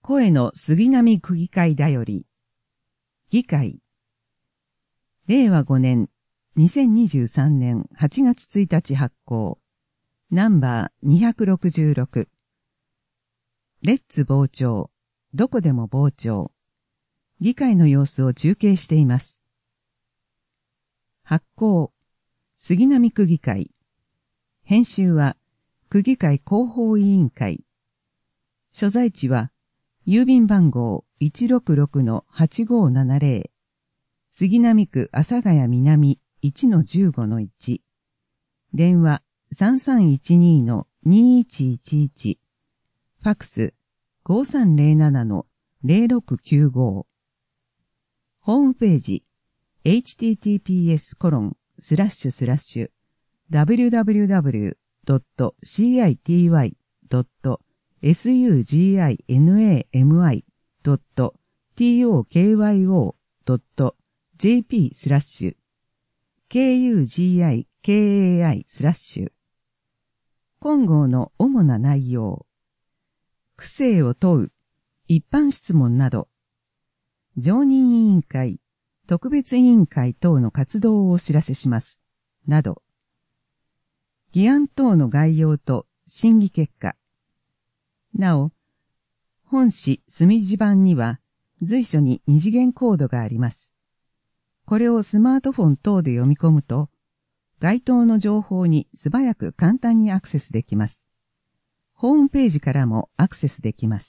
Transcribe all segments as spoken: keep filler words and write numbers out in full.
声の杉並区議会だより。議会。れいわごねん、にせんにじゅうさんねんはちがつついたち発行。ナンバーにひゃくろくじゅうろく。レッツ傍聴。どこでも傍聴。議会の様子を中継しています。発行。杉並区議会。編集は、区議会広報委員会。所在地は、郵便番号 いちろくろくのはちごーななぜろ。杉並区阿佐ヶ谷南 いちのじゅうごのいち。電話 さんさんいちにのにいちいちいち。ファックス ごさんぜろななのぜろろくきゅうご。ホームページ エイチティーティーピーエスコロンスラッシュスラッシュダブリューダブリューダブリュードットシーアイティーワイドットエスユージーアイエヌエーエムアイドットティーオーケーワイオードットジェーピースラッシュケーユージーアイケーエーアイスラッシュ。今号の主な内容。区政を問う、一般質問など。常任委員会、特別委員会等の活動をお知らせします。など。議案等の概要と審議結果。なお、本誌隅地版には随所に二次元コードがあります。これをスマートフォン等で読み込むと、該当の情報に素早く簡単にアクセスできます。ホームページからもアクセスできます。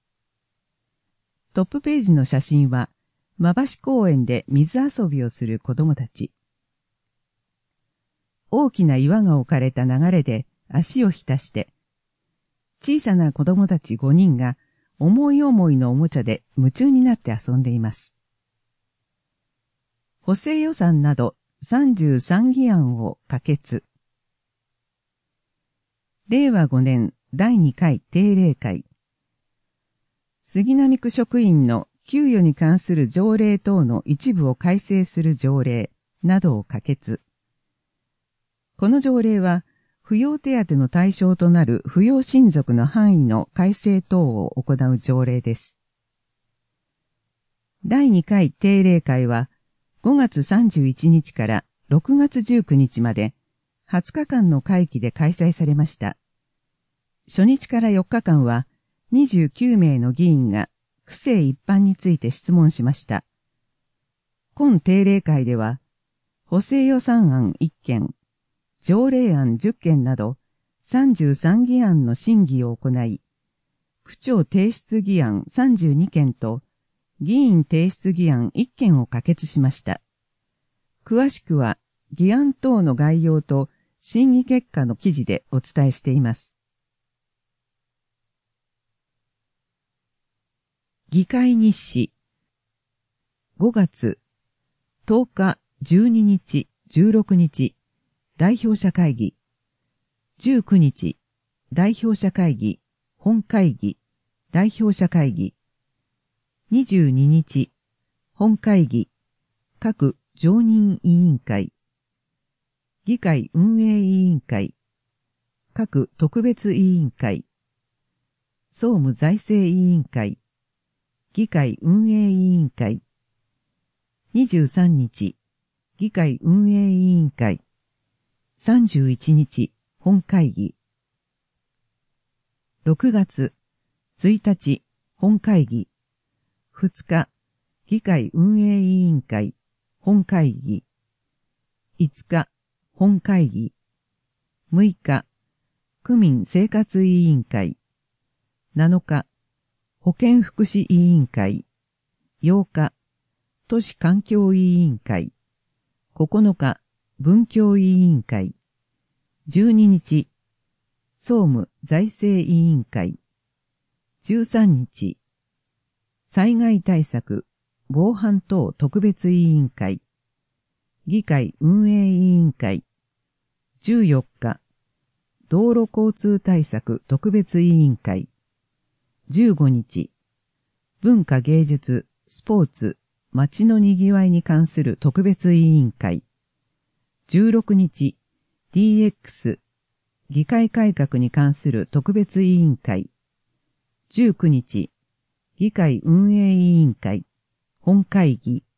トップページの写真は、馬橋公園で水遊びをする子供たち。大きな岩が置かれた流れで足を浸して、小さな子供たちごにんが思い思いのおもちゃで夢中になって遊んでいます。補正予算などさんじゅうさんぎあんを可決。れいわごねんだいにかい定例会。杉並区職員の給与に関する条例等の一部を改正する条例などを可決。この条例は、扶養手当の対象となる扶養親族の範囲の改正等を行う条例です。だいにかい定例会はごがつさんじゅういちにちからろくがつじゅうくにちまではつかかんの会期で開催されました。初日からよっかかんはにじゅうきゅうめいの議員が区政一般について質問しました。今定例会では補正予算案いっけん、条例案じゅっけんなどさんじゅうさんぎあんの審議を行い、区長提出議案さんじゅうにけんと議員提出議案いっけんを可決しました。詳しくは議案等の概要と審議結果の記事でお伝えしています。議会日誌ごがつとおか、じゅうににち、じゅうろくにち代表者会議。じゅうくにち、代表者会議、本会議、代表者会議。にじゅうににち、本会議、各常任委員会。議会運営委員会、各特別委員会。総務財政委員会、議会運営委員会。にじゅうさんにち、議会運営委員会。さんじゅういちにち、本会議。ろくがつついたち、本会議。ふつか、議会運営委員会、本会議。いつか、本会議。むいか、区民生活委員会。なのか、保健福祉委員会。ようか、都市環境委員会。ここのか、文教委員会。じゅうににち、総務財政委員会。じゅうさんにち、災害対策防犯等特別委員会。議会運営委員会。じゅうよっか、道路交通対策特別委員会。じゅうごにち、文化芸術、スポーツ、街のにぎわいに関する特別委員会。じゅうろくにち、ディーエックス、議会改革に関する特別委員会。じゅうくにち、 議会運営委員会、本会議、